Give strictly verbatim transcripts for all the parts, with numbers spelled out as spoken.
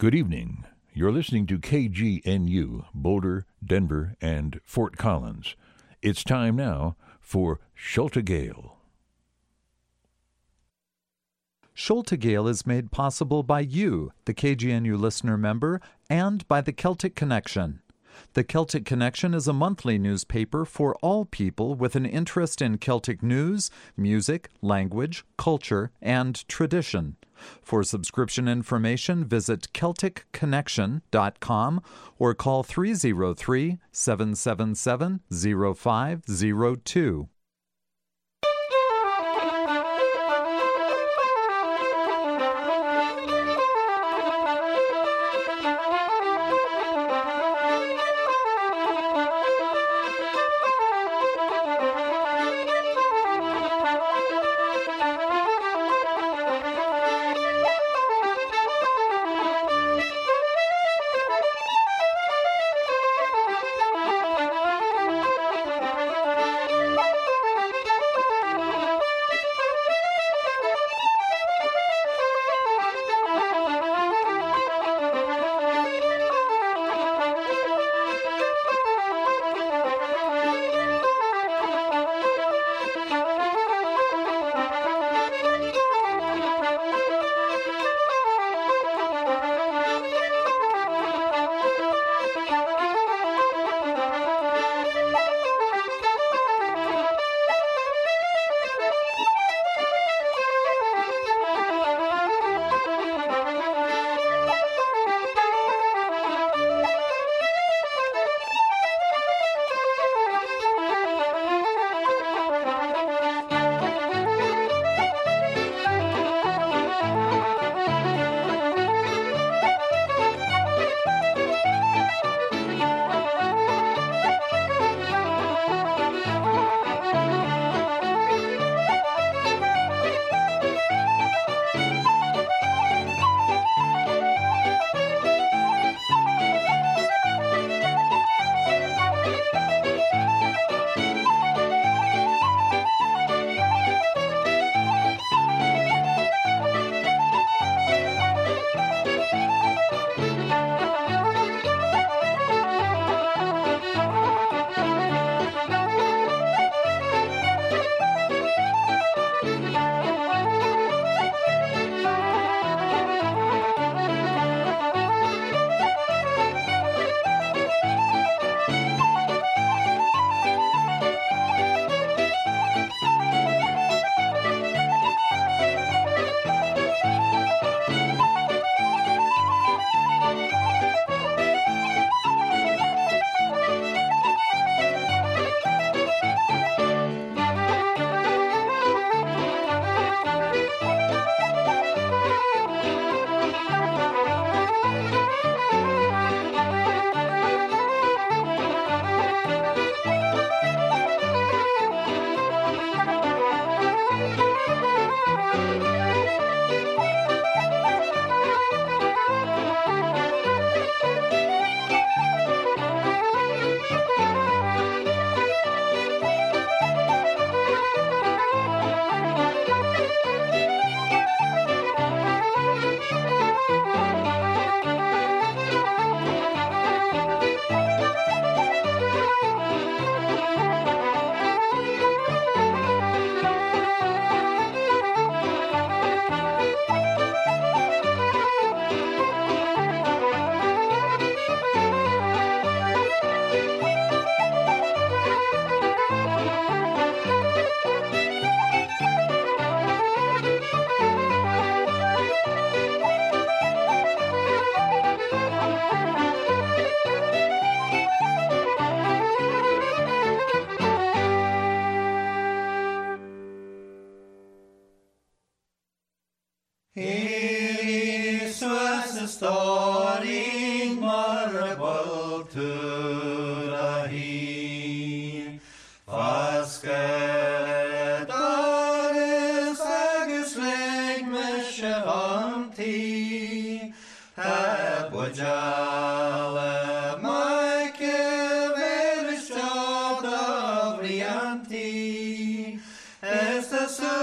Good evening. You're listening to K G N U, Boulder, Denver, and Fort Collins. It's time now for Schulte Gale. Schulte Gale is made possible by you, the K G N U listener member, and by the Celtic Connection. The Celtic Connection is a monthly newspaper for all people with an interest in Celtic news, music, language, culture, and tradition. For subscription information, visit Celtic Connection dot com or call three oh three, seven seven seven, oh five oh two.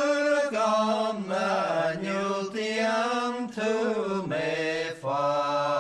To me far.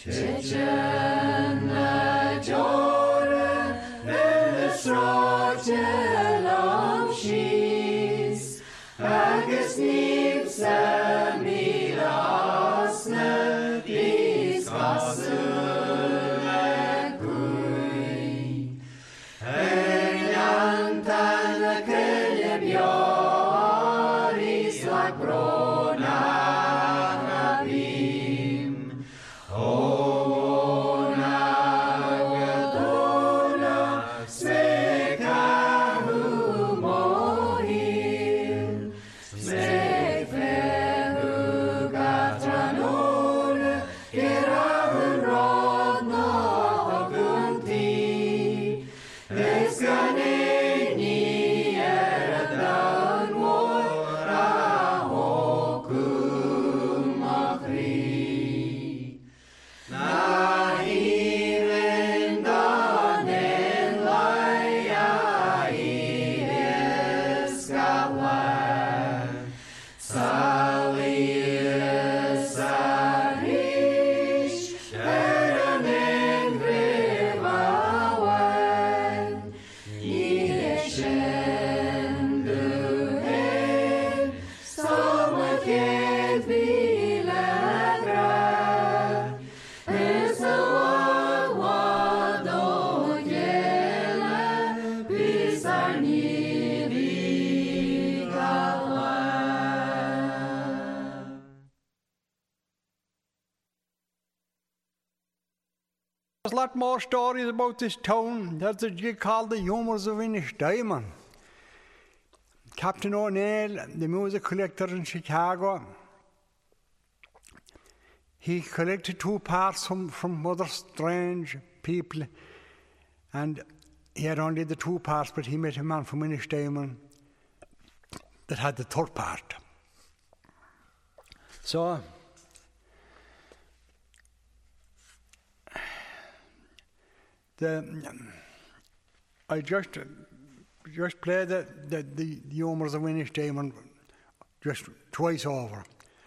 There's a lot more stories about this town. There's a jig called the Humours of Innisdiamond. Captain O'Neill, the music collector in Chicago, he collected two parts from, from other strange people, and he had only the two parts, but he met a man from Innisdiamond that had the third part. So the I just just played the the, the Humours of Innisdiamond just twice over.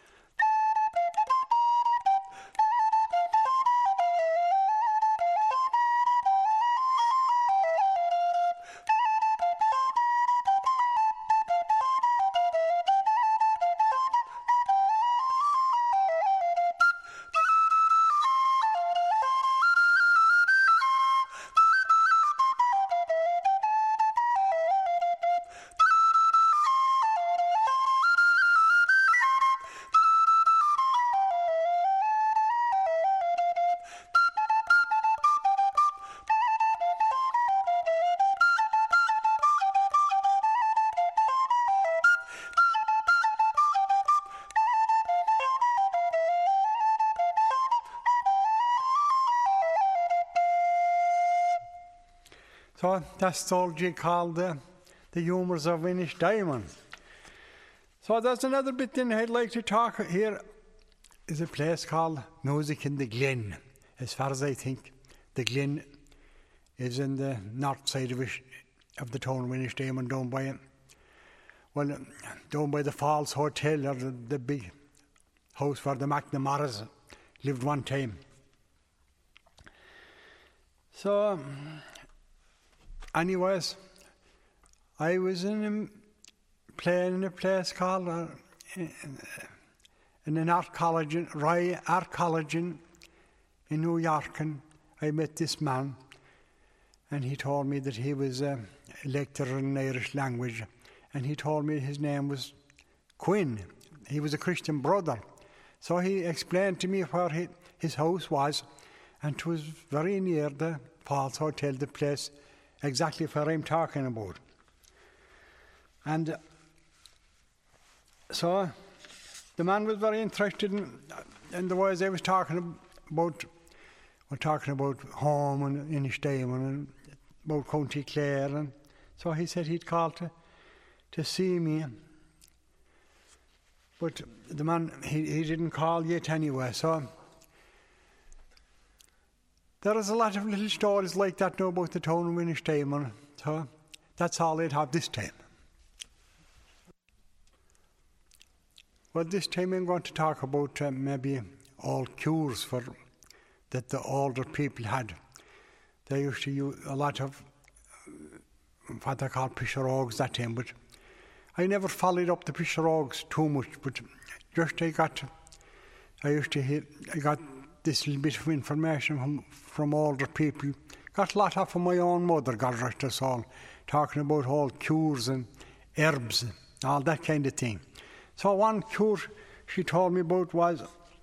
So that's the old jig called uh, the Humours of Innisdiamond. So there's another bit in I'd like to talk here. Is a place called Music in the Glen. As far as I think, the Glen is in the north side of, it, of the town of Innisdiamond, down by it. Well, down by the Falls Hotel, or the, the big house where the McNamara's lived one time. So, anyways, I was in a, playing in a place called uh, in an art college, Rye Art College in, in New York, and I met this man, and he told me that he was a lecturer in Irish language, and he told me his name was Quinn. He was a Christian brother. So he explained to me where he, his house was, and it was very near the Falls Hotel, the place exactly where I'm talking about. And uh, so the man was very interested in, in the ways I was talking about. We're talking about home and Innisdiamond and about County Clare, and so he said he'd call to to see me. But the man, he, he didn't call yet anyway, so there is a lot of little stories like that now about the town of Innisdiamond, so that's all I'd have this time. Well, this time I'm going to talk about uh, maybe all cures for that the older people had. They used to use a lot of what they call pisherogues that time, but I never followed up the pisherogues too much, but just I got, I used to hear, I got this little bit of information from, from older people. Got a lot off of my own mother, God rest her soul, talking about all cures and herbs and all that kind of thing. So one cure she told me about was,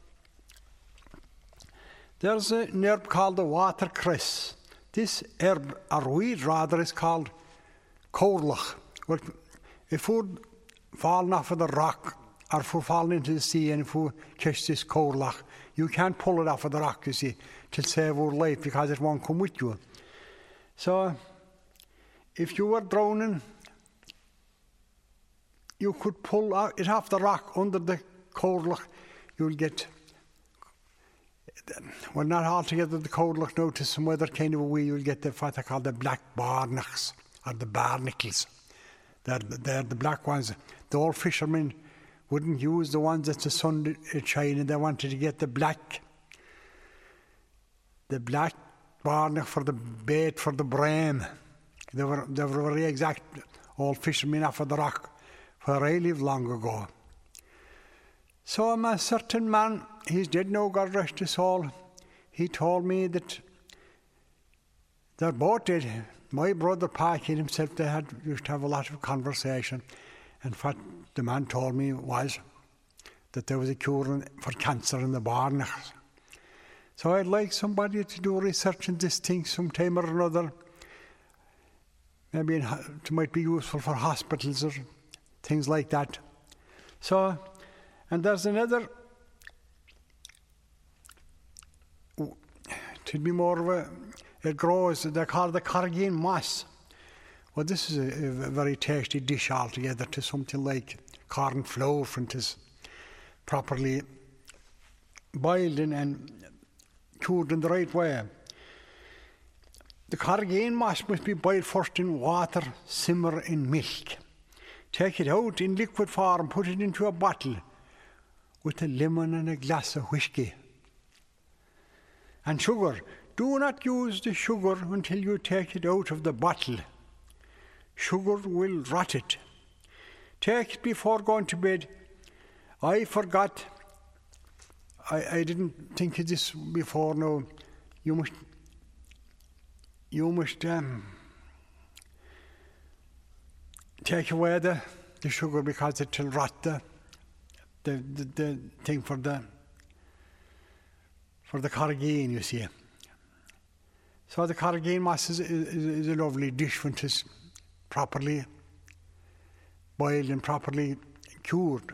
there's an herb called the watercress. This herb, or weed rather, is called cowlach. Well, if food falling off of the rock, or if food falling into the sea, and if we catch this cowlach, you can't pull it off of the rock, you see, to save our life, because it won't come with you. So, if you were drowning, you could pull it off the rock under the cowlach. You'll get, well, not altogether the cowlach, now to some other kind of a way, you'll get the, what they call the black barnacles, or the barnacles. They're, they're the black ones. The old fishermen wouldn't use the ones that the sun is shining. They wanted to get the black, the black barnacle for the bait for the bram. They were, they were very exact old fishermen off of the rock where I lived long ago. So I'm a certain man, he's dead now, God rest his soul. He told me that they're both dead. My brother Parky himself, they had used to have a lot of conversation, and what the man told me was that there was a cure for cancer in the barnacles. So I'd like somebody to do research on this thing sometime or another. Maybe it might be useful for hospitals or things like that. So, and there's another, to be more of a, it grows, they call it the carrageen moss. Well, this is a, a very tasty dish altogether, to something like corn flour, for it is properly boiled in and cured in the right way. The carrageen moss must be boiled first in water, simmer in milk. Take it out in liquid form, put it into a bottle with a lemon and a glass of whiskey. And sugar. Do not use the sugar until you take it out of the bottle. Sugar will rot it. Take it before going to bed. I forgot. I, I didn't think of this before now. You must, you must um, take away the, the sugar, because it will rot the, the, the, the thing for the, for the carrageen, you see. So the carrageen moss is, is, is a lovely dish when it is properly boiled and properly cured.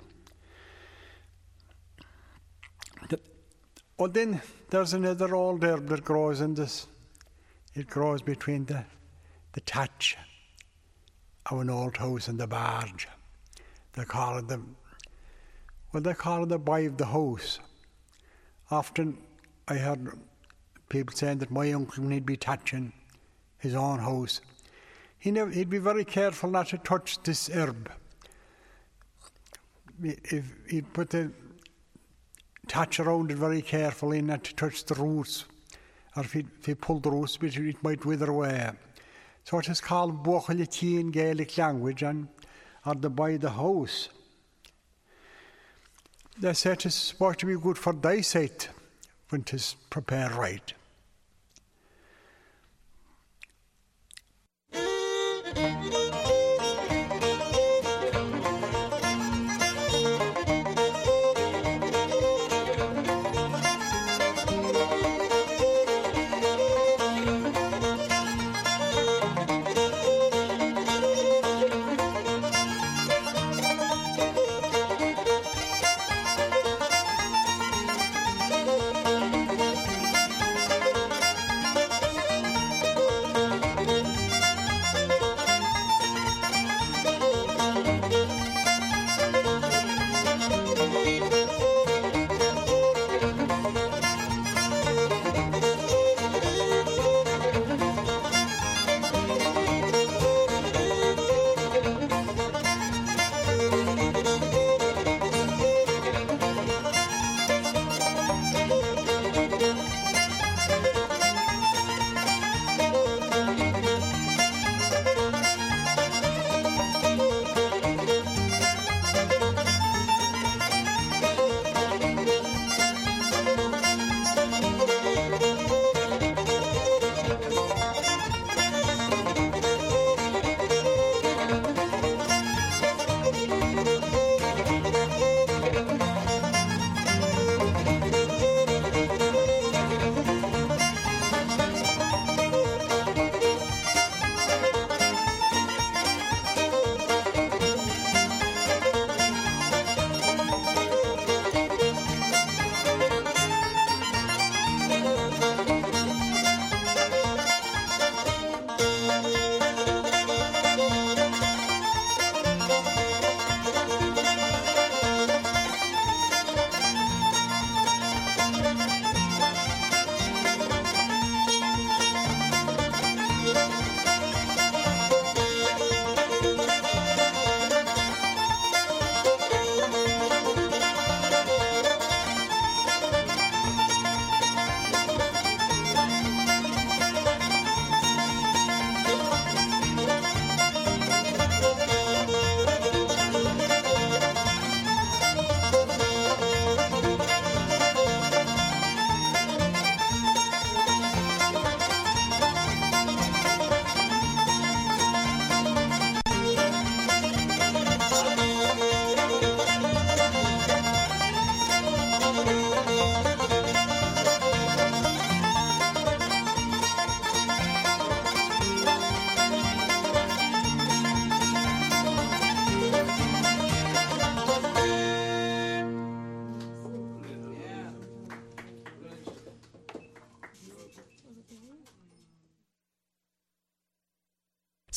The, oh, then there's another old herb that grows in this. It grows between the, the thatch of an old house and the barge. They call it the, well, they call it the boy of the house. Often I heard people saying that my uncle, when he'd be thatching his own house, he never, he'd be very careful not to touch this herb. If he'd put the thatch around it very carefully, not to touch the roots, or if he, if he pulled the roots, it might wither away. So it is called Bochalichi in Gaelic language, and or the by the house. They say it is supposed to be good for eyesight when it is prepared right.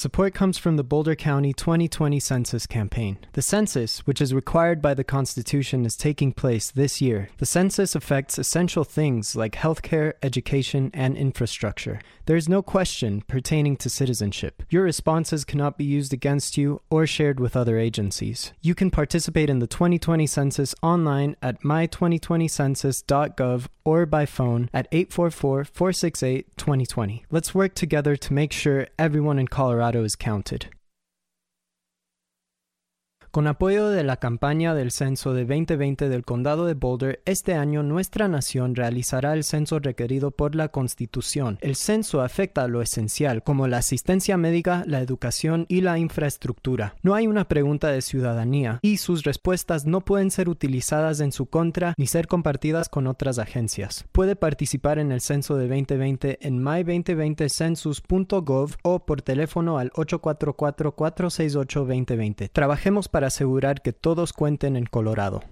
Support comes from the Boulder County twenty twenty Census Campaign. The census, which is required by the Constitution, is taking place this year. The census affects essential things like healthcare, education, and infrastructure. There is no question pertaining to citizenship. Your responses cannot be used against you or shared with other agencies. You can participate in the twenty twenty census online at my twenty twenty census dot gov or by phone at eight four four, four six eight, two zero two zero. Let's work together to make sure everyone in Colorado is counted. Con apoyo de la campaña del censo de veinte veinte del Condado de Boulder, este año nuestra nación realizará el censo requerido por la Constitución. El censo afecta a lo esencial, como la asistencia médica, la educación y la infraestructura. No hay una pregunta de ciudadanía, y sus respuestas no pueden ser utilizadas en su contra ni ser compartidas con otras agencias. Puede participar en el censo de veinte veinte en my twenty twenty census punto gov o por teléfono al ocho cuatro cuatro, cuatro seis ocho, dos cero dos cero. Trabajemos para para asegurar que todos cuenten en Colorado.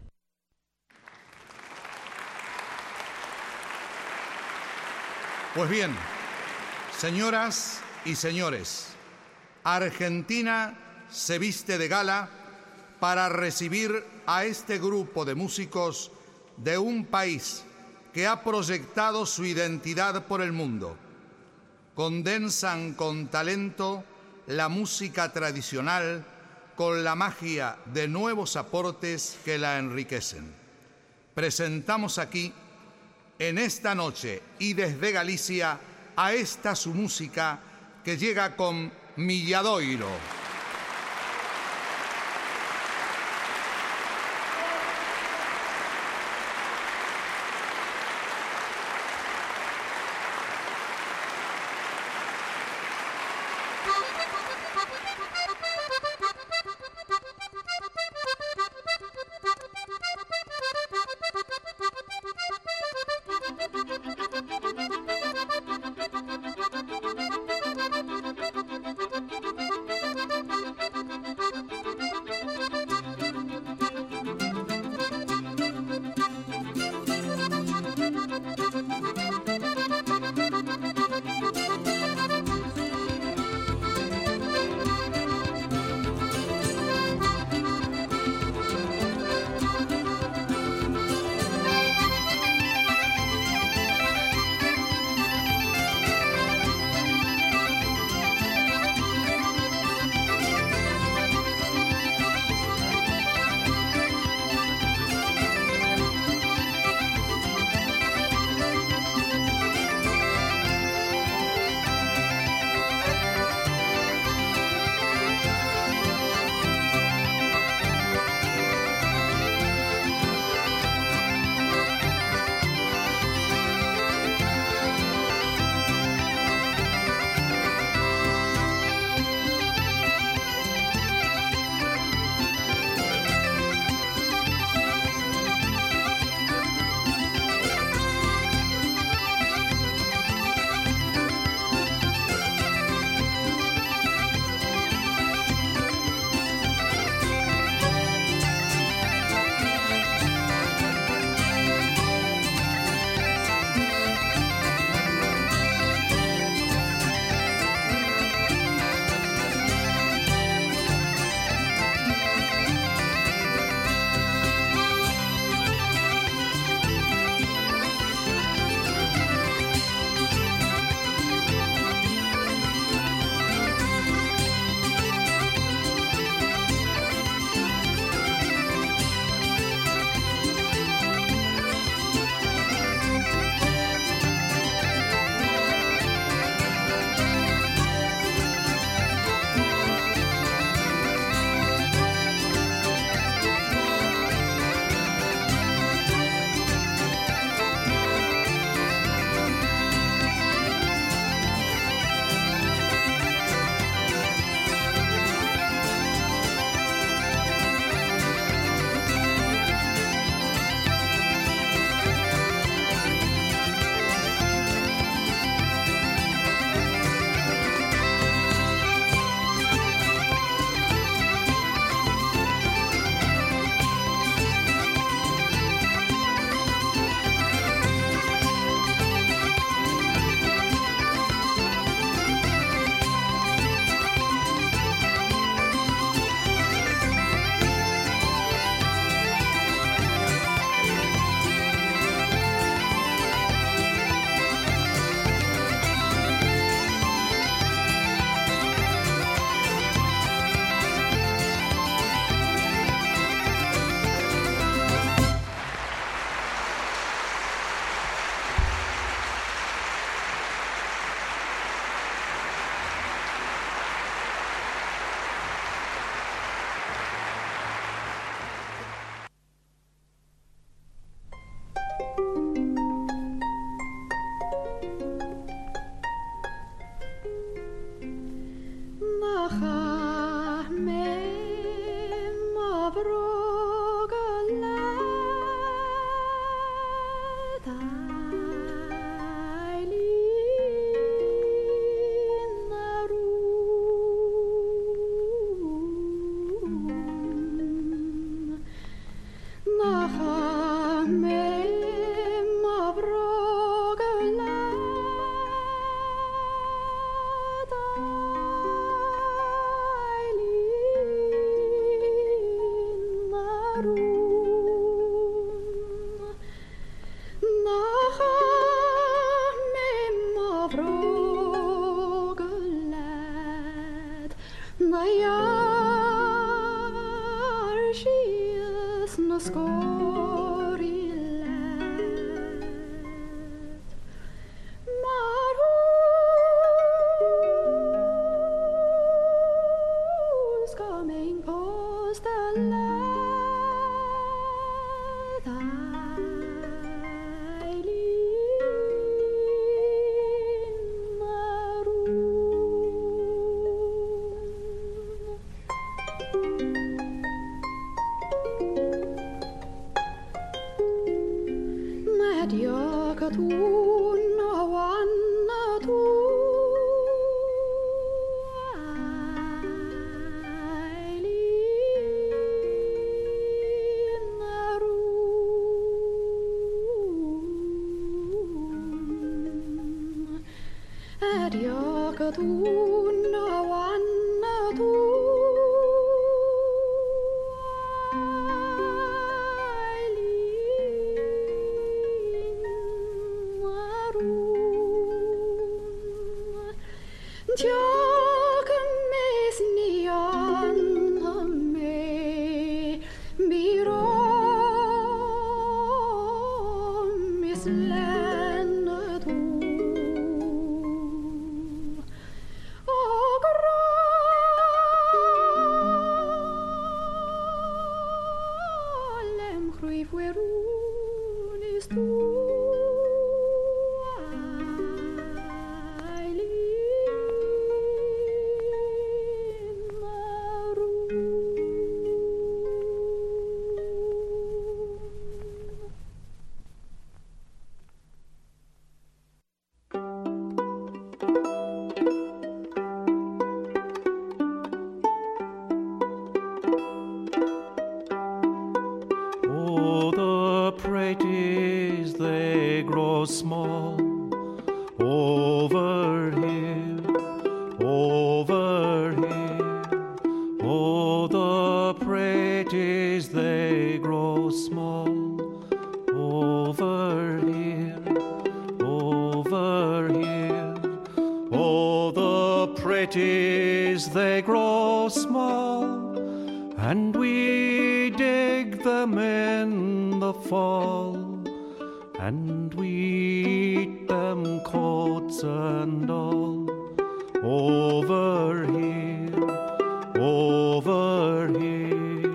Pues bien, señoras y señores, Argentina se viste de gala para recibir a este grupo de músicos de un país que ha proyectado su identidad por el mundo. Condensan con talento la música tradicional con la magia de nuevos aportes que la enriquecen. Presentamos aquí, en esta noche y desde Galicia, a esta su música que llega con Milladoiro. vrogeled, na jaar schies na skorilet. Maar who's coming post the lad I lean my room. Med jag att hon och annat är jag att hon och annat jag mes nian me biro mis länet och rallem chrui fuerun ist du Oh, the praties, they grow small over here, over here. Oh, the praties, they grow small over here, over here. Oh, the praties, they grow small, and we dig them in the fall, and we eat them coats and all. Over here, over here.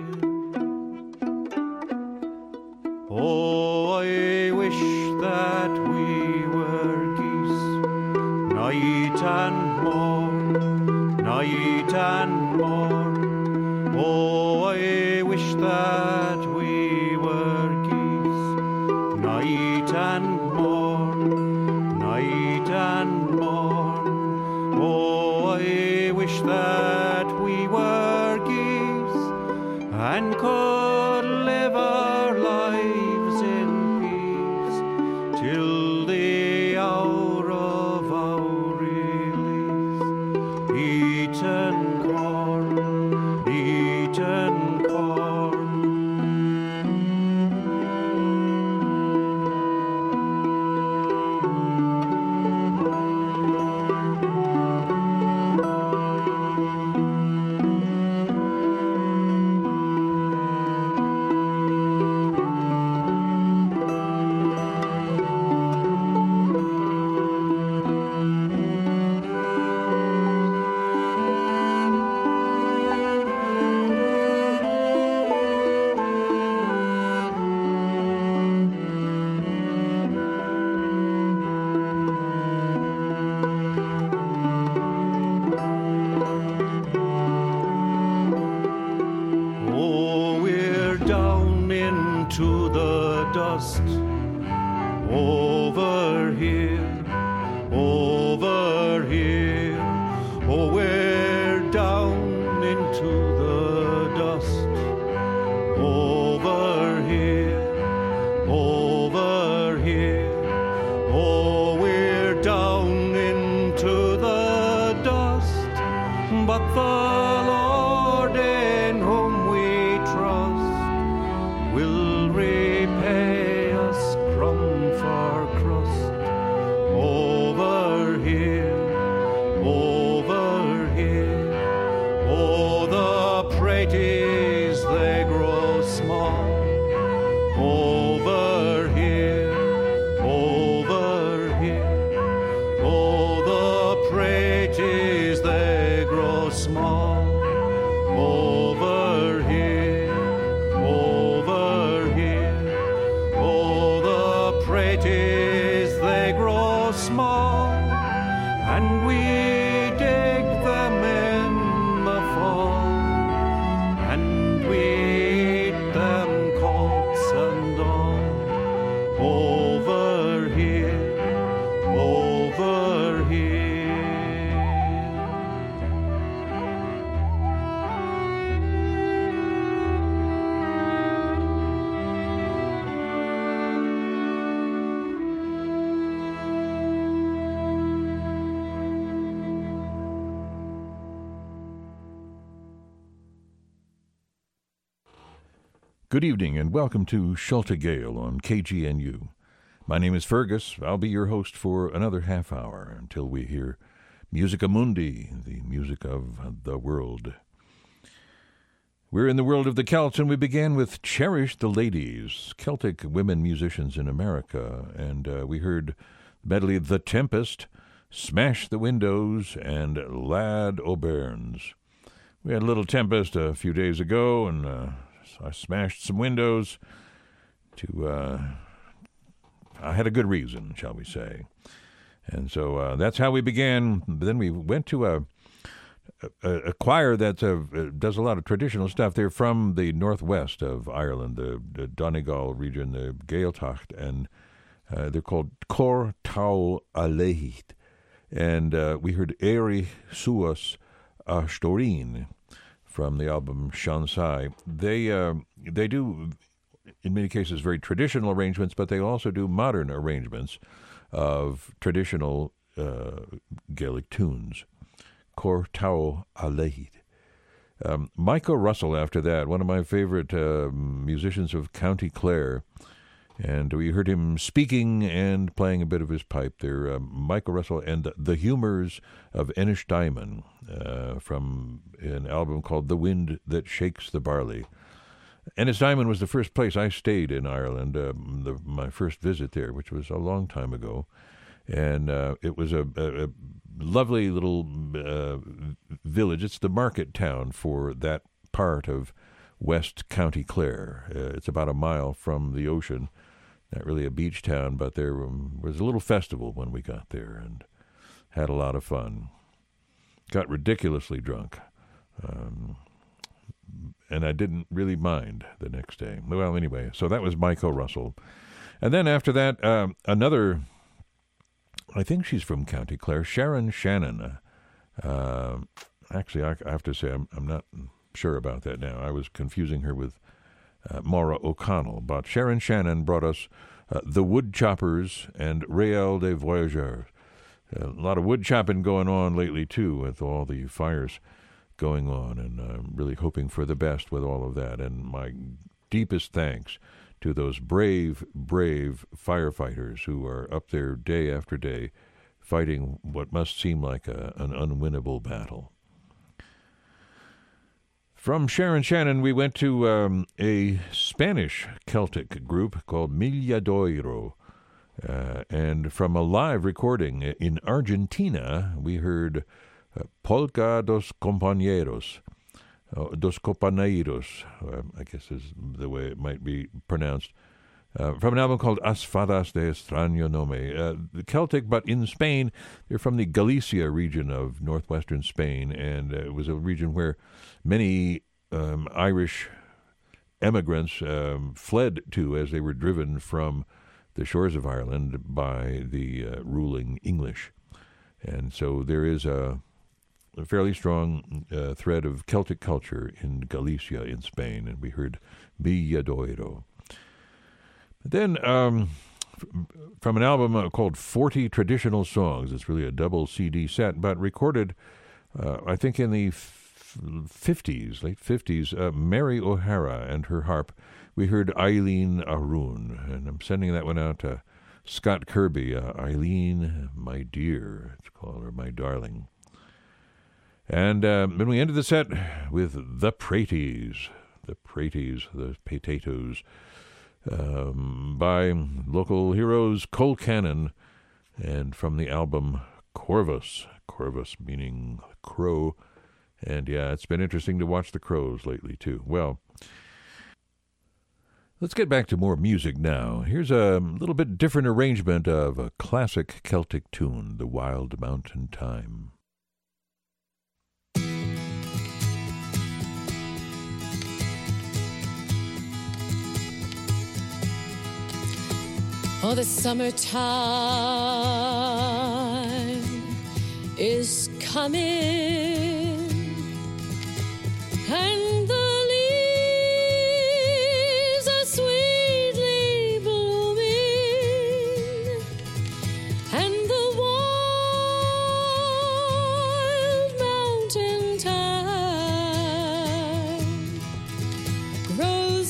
Oh, I wish that we were geese, night and morn, night and morn. Oh, I wish that we were geese, night and morn, night and morn. Oh, I wish that we were geese and could live our lives in peace till the hour of our release. Eaten corn, eaten corn. Oh, we're down into the dust. Over here, over here. Oh, we're down into the dust. Over here, over here. Oh, we're down into the dust. But the Lord in whom we trust will repay us crumb for crust. Over here. over here. Oh, the praties, they grow small. Over here, over here. Oh, the praties, they grow small. Over here, over here. Oh, the praties, they grow small. And we dig them in the fall. And we eat them coats and all. Over here, over here. Good evening and welcome to Schulte Gale on K G N U. My name is Fergus. I'll be your host for another half hour until we hear Musica Mundi, the music of the world. We're in the world of the Celts, and we began with Cherish the Ladies, Celtic women musicians in America, and uh, we heard medley The Tempest, Smash the Windows, and Lad O'Bairns. We had a little tempest a few days ago, and uh, I smashed some windows to, uh, I had a good reason, shall we say. And so uh, that's how we began. Then we went to a, a, a choir that uh, does a lot of traditional stuff. They're from the northwest of Ireland, the, the Donegal region, the Gaeltacht, and uh, they're called Cor Tau Alehit. And uh, we heard Eri Suas Ashtorin from the album Shansai. They uh, they do, in many cases, very traditional arrangements, but they also do modern arrangements of traditional uh, Gaelic tunes. Cor Tau Alehit. Um, Micah Russell, after that, one of my favorite uh, musicians of County Clare, and we heard him speaking and playing a bit of his pipe there. Uh, Micah Russell and the Humours of Ennistimon uh, from an album called The Wind That Shakes the Barley. Ennistimon was the first place I stayed in Ireland, uh, the, my first visit there, which was a long time ago. And uh, it was a, a, a lovely little uh, village. It's the market town for that part of West County Clare. Uh, it's about a mile from the ocean. Not really a beach town, but there um, was a little festival when we got there and had a lot of fun. Got ridiculously drunk. Um, and I didn't really mind the next day. Well, anyway, so that was Micah Russell. And then after that, um, another, I think she's from County Clare, Sharon Shannon. Uh, actually, I, I have to say, I'm, I'm not sure about that now. I was confusing her with uh, Maura O'Connell. But Sharon Shannon brought us uh, The Wood Choppers and Réal des Voyageurs. A lot of wood chopping going on lately, too, with all the fires going on, and I'm really hoping for the best with all of that. And my deepest thanks to those brave, brave firefighters who are up there day after day fighting what must seem like a, an unwinnable battle. From Sharon Shannon, we went to um, a Spanish Celtic group called Milladoiro. Uh, and from a live recording in Argentina, we heard uh, Polka dos Compañeros, uh, dos Compañeros, uh, I guess is the way it might be pronounced, uh, from an album called As Fadas de Extraño Nome. Uh, the Celtic, but in Spain, they're from the Galicia region of northwestern Spain, and uh, it was a region where many um, Irish emigrants um, fled to as they were driven from the shores of Ireland by the uh, ruling English. And so there is a, a fairly strong uh, thread of Celtic culture in Galicia in Spain, and we heard Milladoiro. Then um, f- from an album uh, called forty Traditional Songs, it's really a double C D set, but recorded, uh, I think in the f- fifties, late fifties, uh, Mary O'Hara and her harp. We heard Eileen Aroon, and I'm sending that one out to Scott Kirby. Uh, Eileen, my dear, it's called, or my darling. And uh, then we ended the set with The Praties, The Praties, the Potatoes, um, by local heroes Cole Cannon, and from the album Corvus, Corvus meaning crow. And yeah, it's been interesting to watch the crows lately too. Well, let's get back to more music now. Here's a little bit different arrangement of a classic Celtic tune, The Wild Mountain Thyme. Oh, the summertime is coming, and the leaves are sweetly blooming, and the wild mountain thyme grows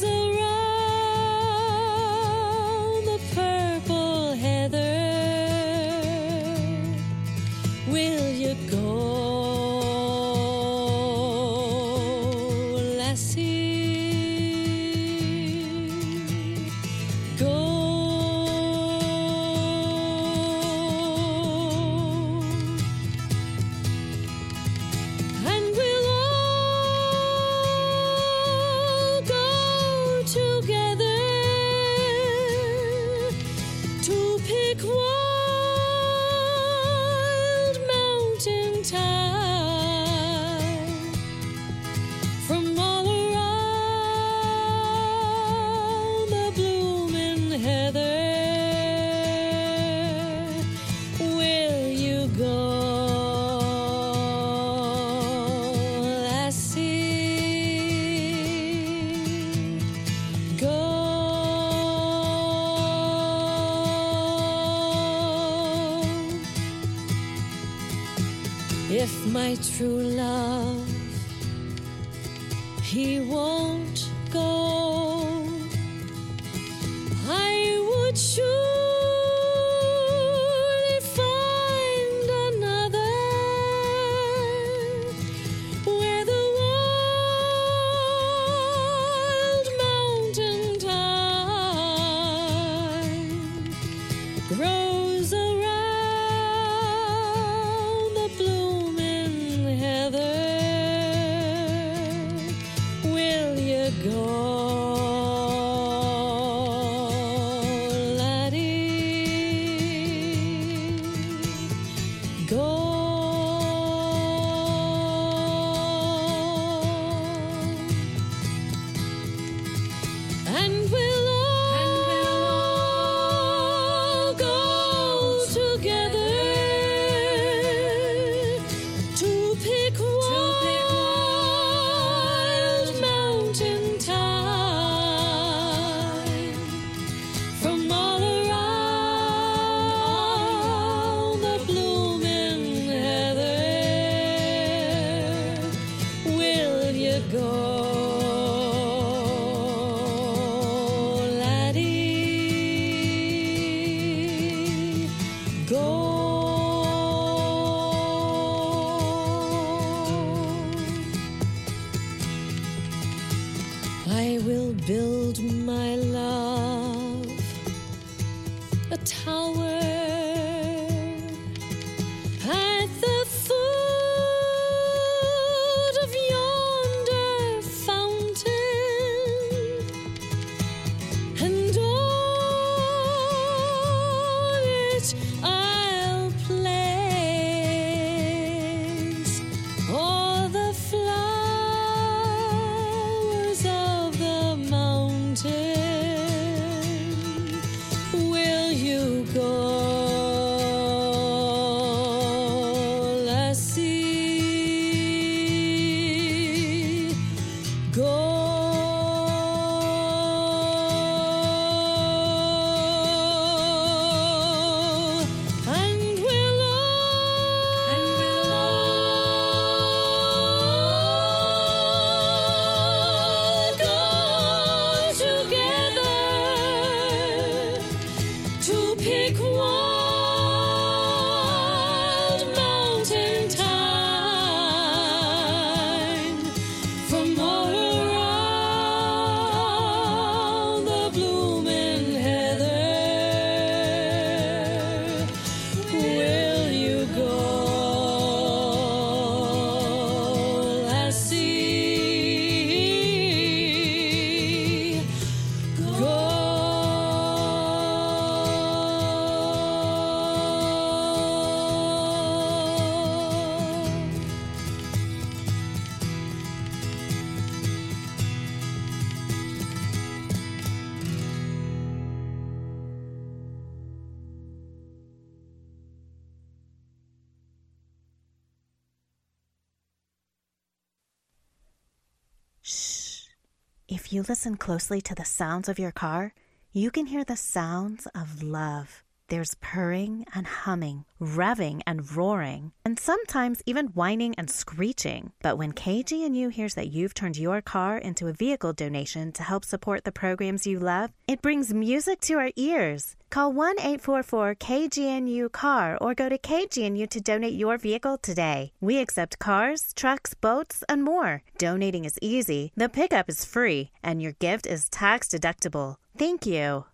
around the purple heather. Will you go, lassie? Go. And we'll all go together to pick wild mountain thyme from all around the blooming heather. Will you go, lassie? Go. If my true love, he won't go, I would surely find another where the wild mountain thyme grows around the blooming heather. Will you go, laddie? Go. And we'll all go together to pick wild mountain thyme from all around the blooming heather. Will you go, laddie? Go. I will build my love a tower at the foot of yonder fountain, and on it I'll place all the flowers of the mountain. Will you go, If you listen closely to the sounds of your car, you can hear the sounds of love. There's purring and humming, revving and roaring, and sometimes even whining and screeching. But when K G N U hears that you've turned your car into a vehicle donation to help support the programs you love, it brings music to our ears. Call one eight four four K G N U car or go to K G N U to donate your vehicle today. We accept cars, trucks, boats, and more. Donating is easy, the pickup is free, and your gift is tax deductible. Thank you.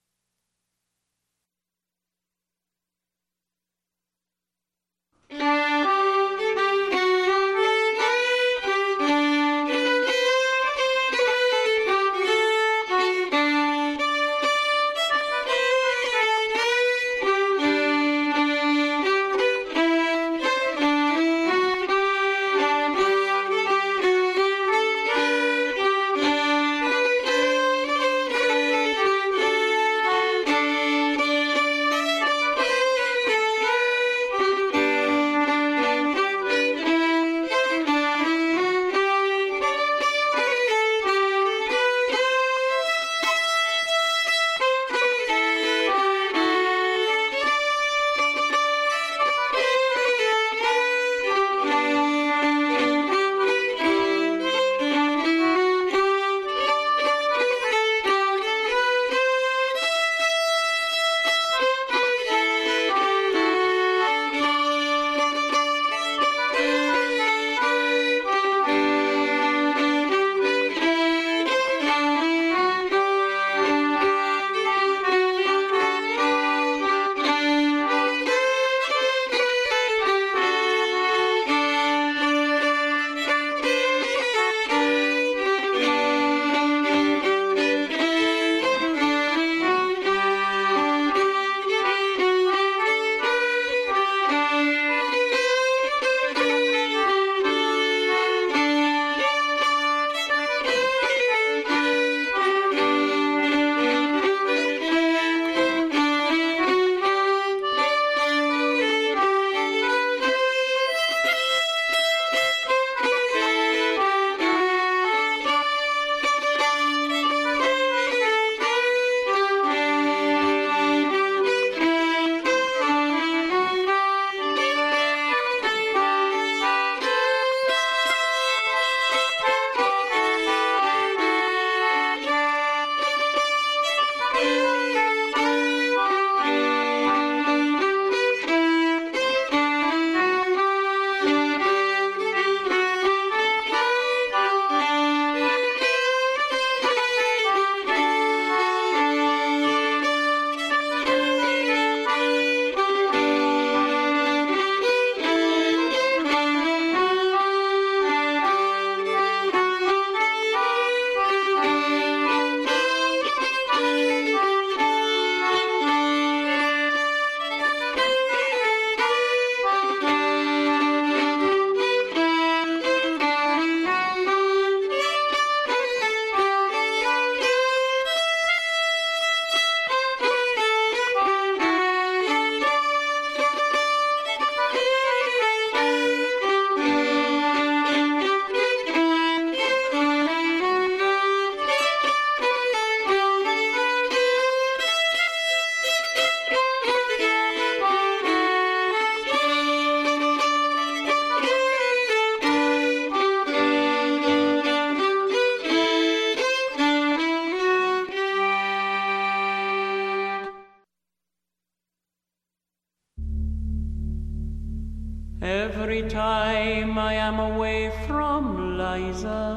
Every time I am away from Liza,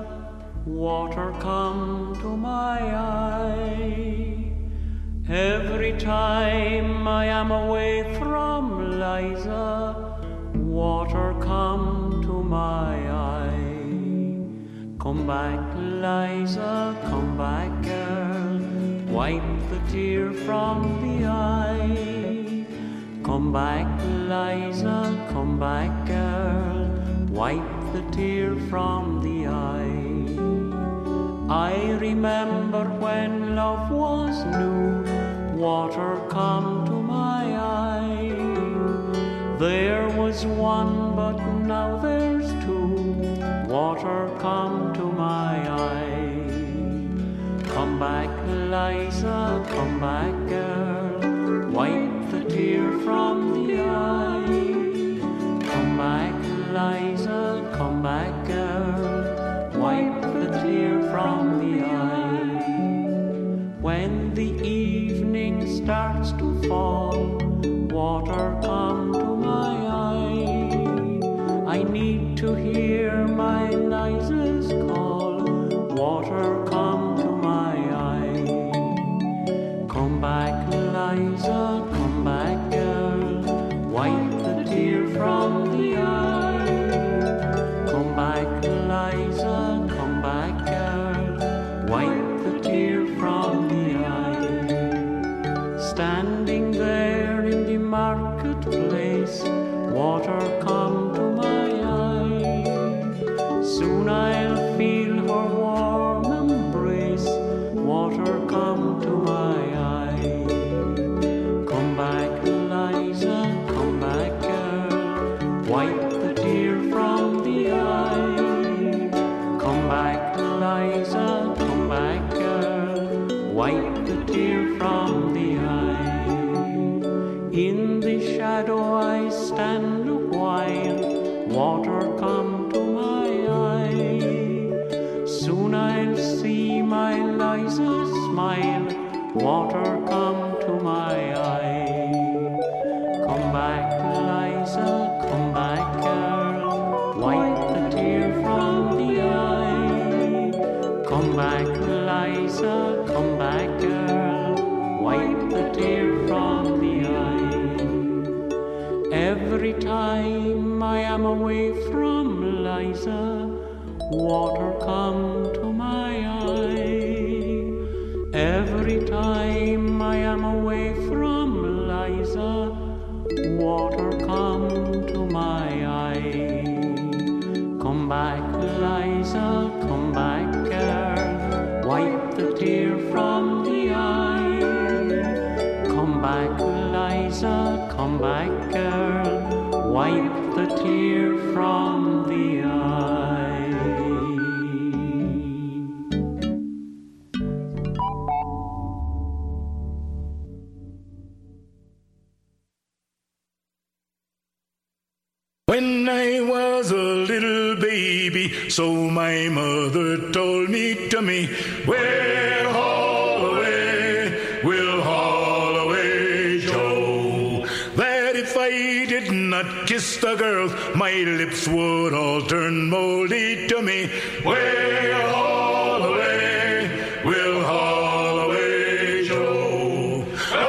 water come to my eye. Every time I am away from Liza, water come to my eye. Come back, Liza, come back, girl, wipe the tear from the eye. Come back, Liza, come back, girl, wipe the tear from the eye. I remember when love was new, water come to my eye. There was one, but now there's two, water come to my eye. Come back, Liza, come back, girl. Wipe the tear from the eye. Come back, Liza, come back, girl. Wipe the tear from the eye. When the evening starts to fall, water come to my eye. I need to hear my Liza's call. Water come to my eye. Come back, Liza, come back, girl. Wipe the tear from the eye. Come back, Liza, come back, girl. Wipe the tear from the eye. Standing there in the marketplace, water come to my eye. Soon I'll feel her warm embrace. Water come to my eye. Come back, Liza, come back, girl. Wipe the tear from the eye. Come back, Liza, come back, girl. Wipe the tear from the eye. In the shadow I stand a while. Water come to my eye. Soon I'll see my Liza smile. Water come to my eye. Come back, Liza, come back, girl. Wipe the tear from the eye. Come back, Liza, come back, girl. Wipe the tear from the eye. Every time I am away from Liza, water come to my eye. Every time I am away from Liza, water come to my eye. Come back, Liza, come back, girl. Wipe the tear from the eye. Come back, Liza, come back, girl. Wipe the tear from the eye. When I was a little baby, so my mother told me to me, we'll haul away, we'll haul away, Joe. That if I did not kiss the girls, my lips would all turn moldy to me. We'll haul away, we'll haul away, Joe.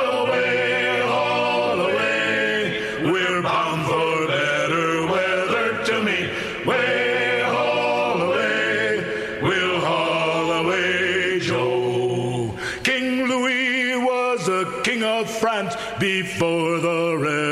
Away, haul away, we're bound for better weather to me. Way haul away, we'll haul away, Joe. King Louis was a king of France before the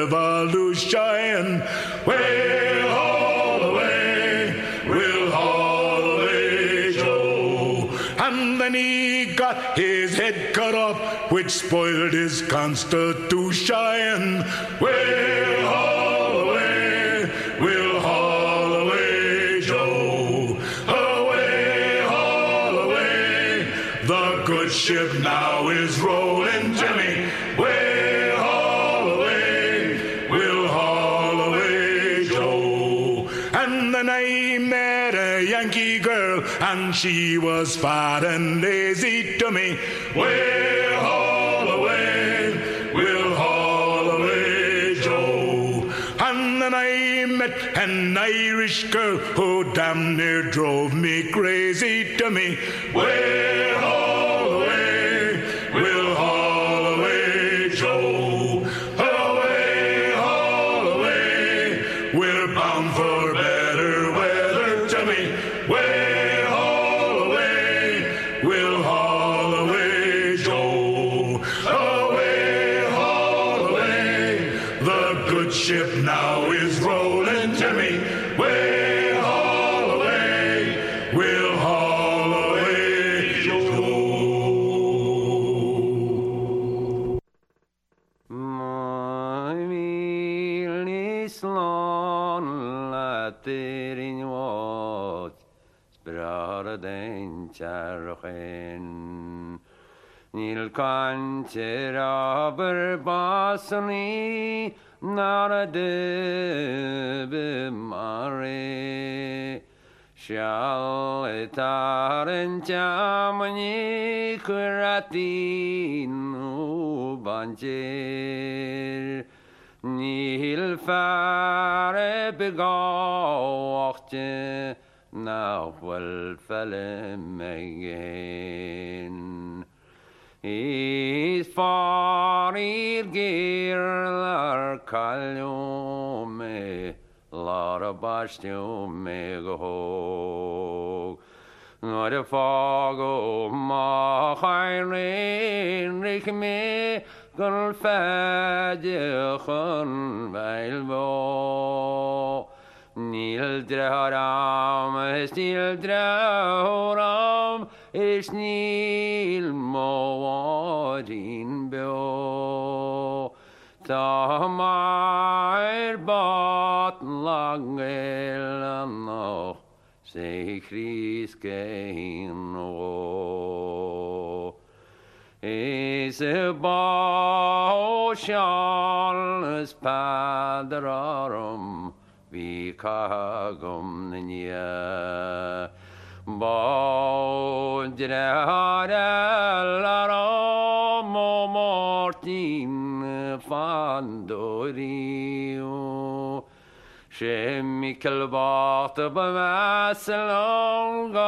revolution. We'll haul away, we'll haul away, Joe. And then he got his head cut off, which spoiled his constitution. We'll haul away, we'll haul away, Joe. Away, haul away, the good ship now is rolling, Jimmy. We'll haul away, we'll haul away, Joe. And then I met a Yankee girl, and she was fat and lazy to me. We'll haul away, we'll haul away, Joe. And then I met an Irish girl who damn near drove me crazy to me. We'll haul away, we'll haul away, Joe. Away, haul away, we're bound for better weather to me. We'll haul away, we'll haul away, Joe. Away, haul away, the good ship now is rolling to me. We'll haul away, we'll haul away, Joe. My milny slon latir in wat, sprade den charchen. Nil kanchera berbasni narade bimare shall etaren chamani kuratinu banjer Nil fare begawachte nahwal falemegen Is farir girlar kaljume Lara bastjume gehog Nare fago ma chayrin rik me Gul fadjechon veilbo Nil draram is nil draram is nil moadin bio Tamair bat langel no se Chriskein Is a bow shall as padararum Vikagum nya Bow dradarum mortin fandorio Shemikal bat bamasalong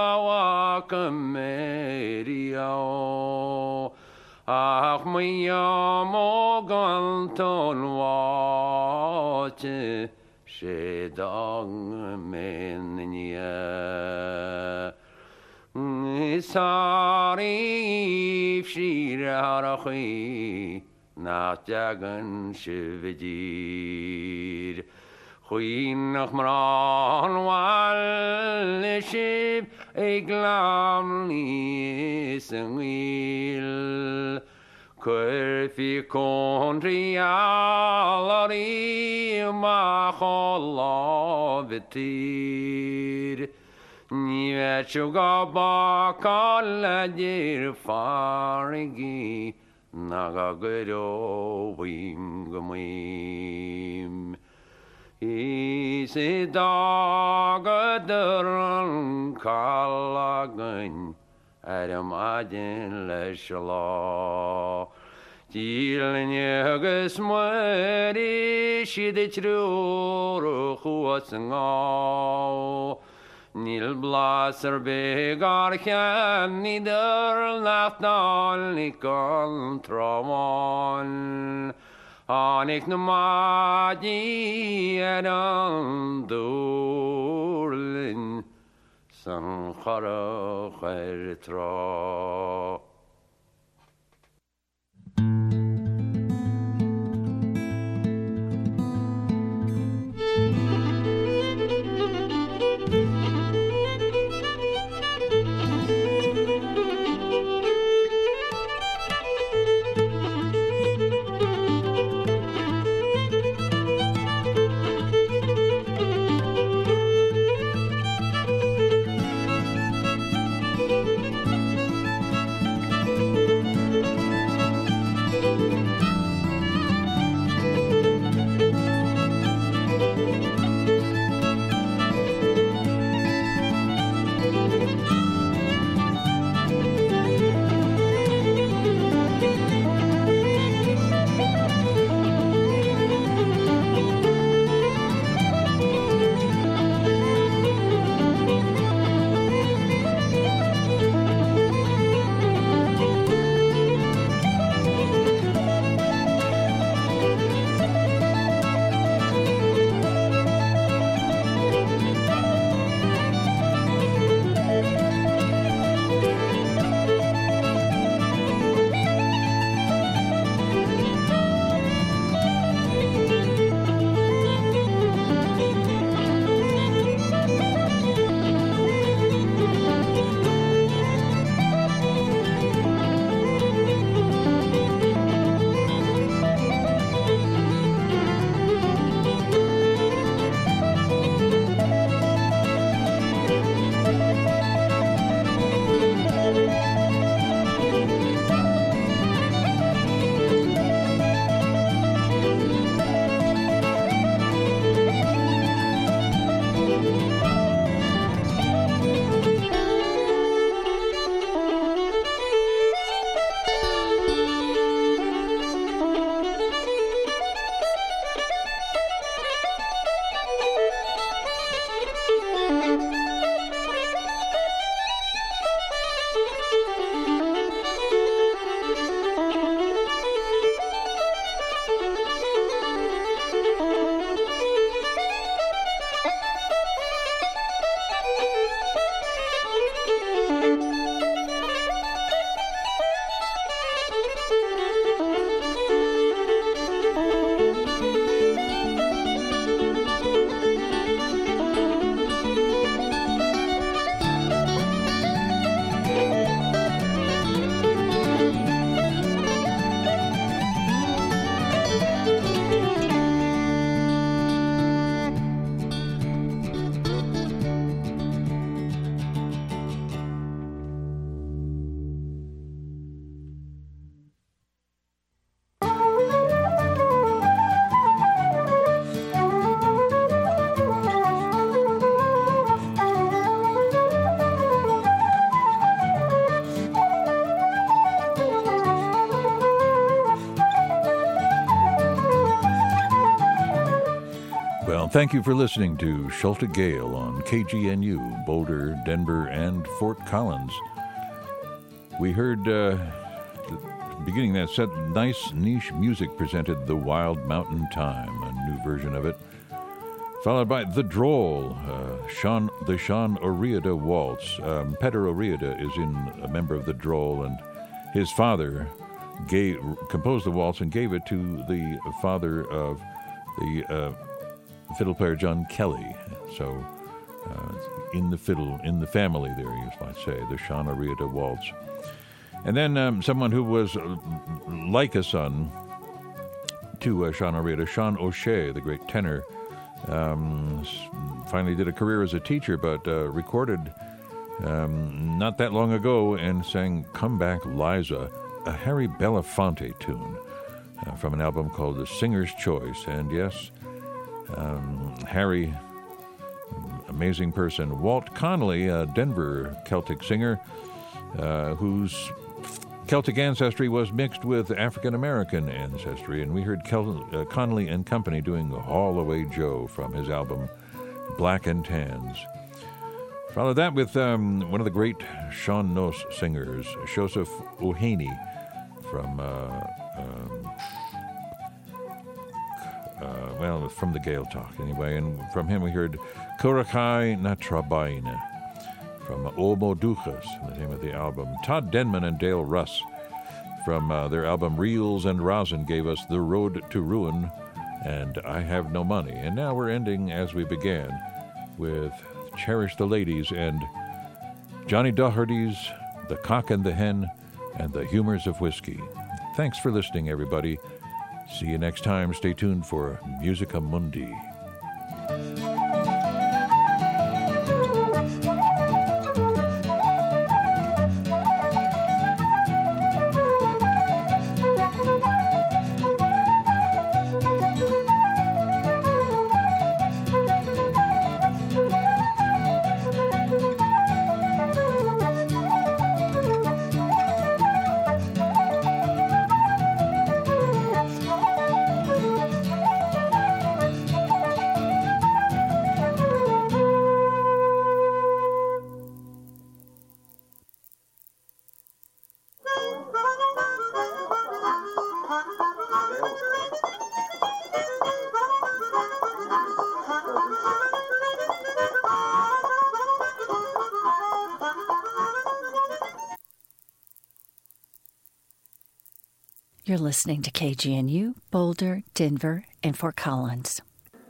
gawakamerio Ach miyamo ganton wache Shedang menya Isari shirarachi Natjagan shivajir Queen of Maran wal ship eglamli sangil Kurfi country alari ma kholavitir Nivechuga bakalajir farigi Nagagero wingamim Isi dagadarun kalagan Adam adin leshala Jilin yagas mwari shidichru ruhuatsangao Nil blaser begar khan nidar naftal nikon trawan Anik namadi edan durlin san khara khairtra Well, thank you for listening to Schulte Gale on K G N U, Boulder, Denver, and Fort Collins. We heard, uh, beginning that set, nice niche music presented The Wild Mountain Time, a new version of it, followed by The Droll, uh, Sean, the Sean O'Riordan Waltz. Um, Peter O'Riordan is in a member of The Droll, and his father gave, composed the waltz and gave it to the father of the uh, fiddle player John Kelly. So, uh, in the fiddle, in the family there, you might say, the Sean O'Riordan Waltz. And then um, someone who was uh, like a son to uh, Sean O'Riordan, Sean O'Shea, the great tenor, um, finally did a career as a teacher, but uh, recorded um, not that long ago and sang Come Back Liza, a Harry Belafonte tune uh, from an album called The Singer's Choice. And yes, um, Harry, amazing person. Walt Connolly, a Denver Celtic singer uh, whose Celtic ancestry was mixed with African-American ancestry, and we heard Kel- uh, Connolly and Company doing Haul Away Joe from his album Black and Tans. Followed that with um, one of the great Sean Nos singers, Joseph O'Haney, from, uh, um, uh, well, from the Gael Talk anyway, and from him we heard Curakai na Trabaine, from Omo Duchas, the name of the album. Todd Denman and Dale Russ, from uh, their album Reels and Rosin, gave us The Road to Ruin and I Have No Money. And now we're ending as we began with Cherish the Ladies and Johnny Doherty's The Cock and the Hen and the Humors of Whiskey. Thanks for listening, everybody. See you next time. Stay tuned for Musica Mundi. You're listening to K G N U, Boulder, Denver, and Fort Collins.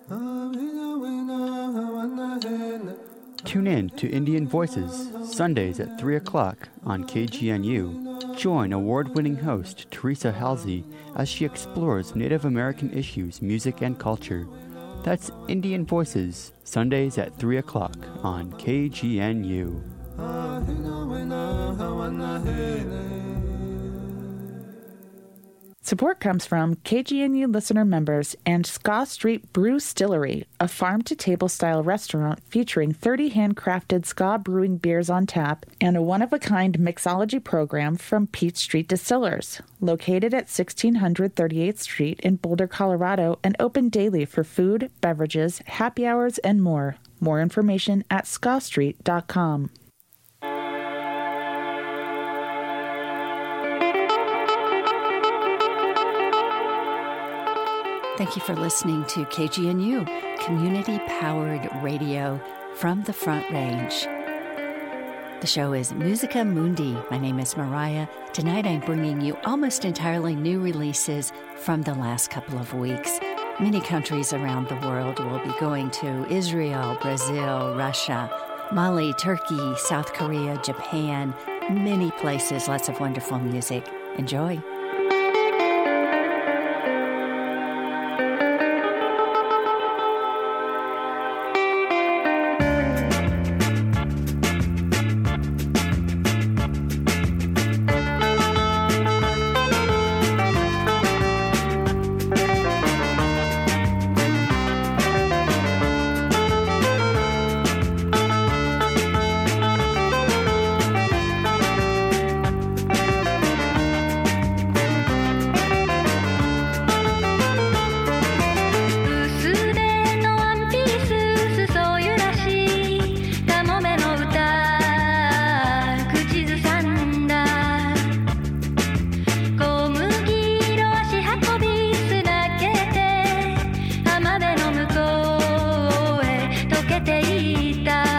Tune in to Indian Voices, Sundays at three o'clock on K G N U. Join award-winning host Teresa Halsey as she explores Native American issues, music, and culture. That's Indian Voices, Sundays at three o'clock on K G N U. Support comes from K G N U listener members and Ska Street Brew Stillery, a farm-to-table style restaurant featuring thirty handcrafted ska brewing beers on tap and a one-of-a-kind mixology program from Peach Street Distillers, located at sixteen hundred thirty-eighth Street in Boulder, Colorado, and open daily for food, beverages, happy hours, and more. More information at ska street dot com. Thank you for listening to K G N U, community-powered radio from the Front Range. The show is Musica Mundi. My name is Mariah. Tonight I'm bringing you almost entirely new releases from the last couple of weeks. Many countries around the world will be going to Israel, Brazil, Russia, Mali, Turkey, South Korea, Japan, many places, lots of wonderful music. Enjoy. que te irá.